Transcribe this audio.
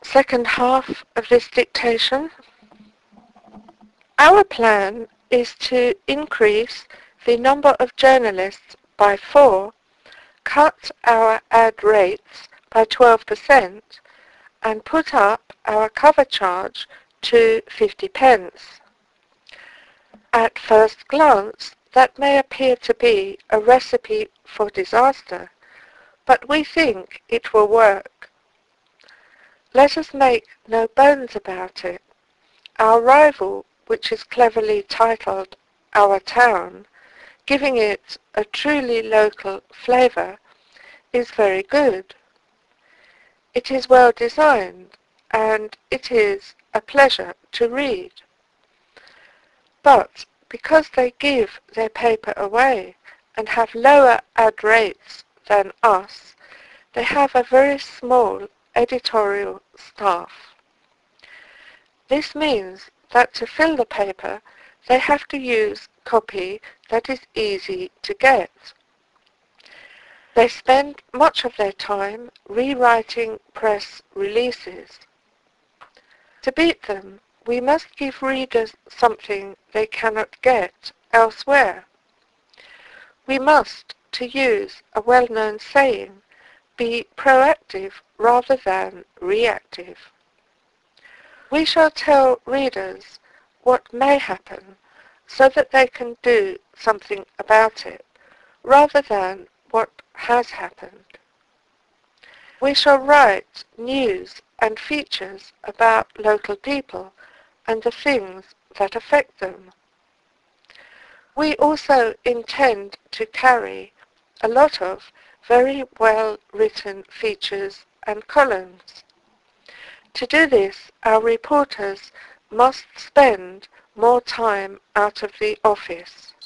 second half of this dictation. Our plan is to increase the number of journalists by 4, cut our ad rates by 12%, and put up our cover charge to 50p. At first glance, that may appear to be a recipe for disaster, but we think it will work. Let us make no bones about it. Our rival, which is cleverly titled Our Town, giving it a truly local flavour, is very good. It is well designed, and it is a pleasure to read. But because they give their paper away and have lower ad rates than us, they have a very small editorial staff. This means that to fill the paper, they have to use copy that is easy to get. They spend much of their time rewriting press releases. To beat them, we must give readers something they cannot get elsewhere. We must, to use a well-known saying, be proactive rather than reactive. We shall tell readers what may happen so that they can do something about it, rather than what has happened. We shall write news and features about local people and the things that affect them. We also intend to carry a lot of very well-written features and columns. To do this, our reporters must spend more time out of the office.